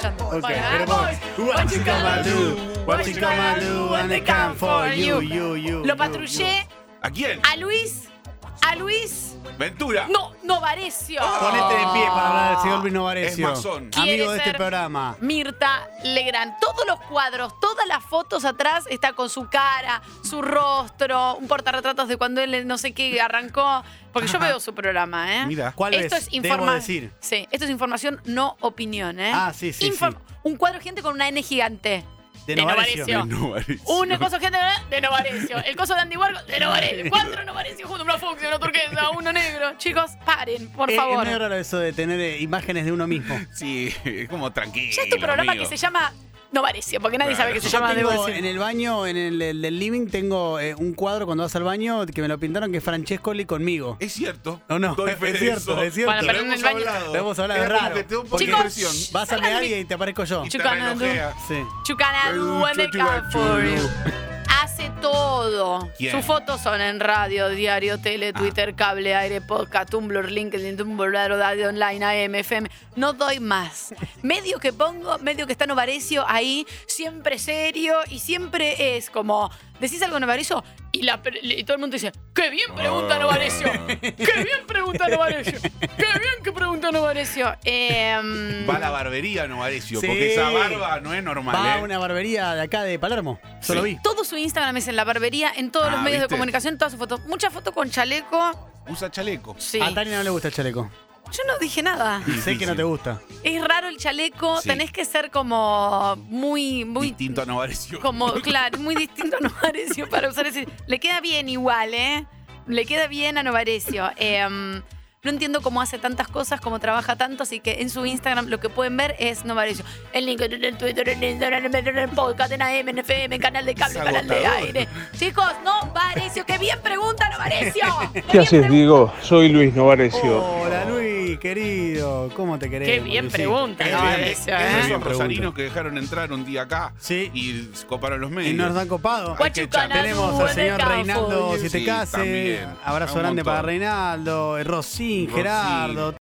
cantando. Ok, Bueno, pero vamos. What you gonna do? What you gonna do when they come for you? Lo patrullé ¿A quién? a Luis. Ventura. No, Varecio. Ponete de pie para hablar del señor Luis Novarecio. Es masón. Quiere Amigo de este ser programa. Mirta Legrand. Todos los cuadros, todas las fotos atrás está con su cara, su rostro, un portarretratos de cuando él no sé qué arrancó. Porque yo veo su programa, ¿eh? Mira. ¿Cuál Esto es? es Debo decir. Sí, esto es información, no opinión, ¿eh? Ah, sí. Un cuadro gente con una N gigante. De Novarecio. De Novarecio. Un coso gente de Novarecio. El coso de Andy Warhol de Novarecio. 4 Novarecio juntos, una fucsia, una turquesa, uno negro. Chicos, paren, por favor. Es muy raro eso de tener imágenes de uno mismo. Sí, es como tranquilo. Ya es tu programa amigo. que se llama Novarecio, porque nadie sabe que se Yo llama tengo Novarecio. en el baño, en el del living, tengo un cuadro cuando vas al baño que me lo pintaron que es Francescoli conmigo. Es cierto. ¿O no? Doy fe Es de cierto, eso. es cierto. Bueno, pero en el baño- Lo hemos hablado, Es es como raro. que te da un poco Porque de Chicos, presión. vas a mear y te aparezco yo. Y te relojea. Sí. Chucanadu when they come for you. Hace todo. ¿Quién? Sus fotos son en radio, diario, tele, Twitter, cable, aire, podcast, Tumblr, LinkedIn, Tumblr, radio online, AM, FM. No doy más. Medio que pongo, medio que está Novarecio ahí, siempre serio y siempre es como, decís algo Novarecio y todo el mundo dice, ¡qué bien pregunta Novarecio! ¡Qué bien pregunta Novarecio! ¡Qué bien que pregunta Novarecio! Va a la barbería Novarecio, Sí. porque esa barba no es normal. Va a ¿eh? una barbería de acá de Palermo. Solo vi. Todo su Instagram es en la barbería, en todos los medios ¿viste? de comunicación, todas sus fotos. Muchas fotos con chaleco. Usa chaleco. Sí. A Tani no le gusta el chaleco. Yo no dije nada. Sé que no te gusta. Es raro el chaleco, Sí. tenés que ser como muy Distinto a Novarecio. como, claro, muy distinto a Novarecio para usar ese. Le queda bien igual, ¿eh? Le queda bien a Novarecio. No entiendo cómo hace tantas cosas, cómo trabaja tanto, así que en su Instagram lo que pueden ver es Novarecio. El link en el Twitter, en Instagram, en el podcast, en AM, en FM, en canal de cable, Es canal de agotador. aire. Chicos, Novarecio, qué bien pregunta Novarecio. ¿Qué haces, Diego? Soy Luis Novarecio. Hola Luis, querido. ¿Cómo te querés? Qué bien pregunta, Es Novarecio, de ¿eh? esos Bien rosarinos pregunta. que dejaron entrar un día acá Sí. y coparon los medios. Y nos dan copado. Hay que echar. Tenemos al señor Campo. Reinaldo Sí, Sietecase. también. Abrazo Un grande montón. para Reinaldo, Rosín, Rosín. Gerardo.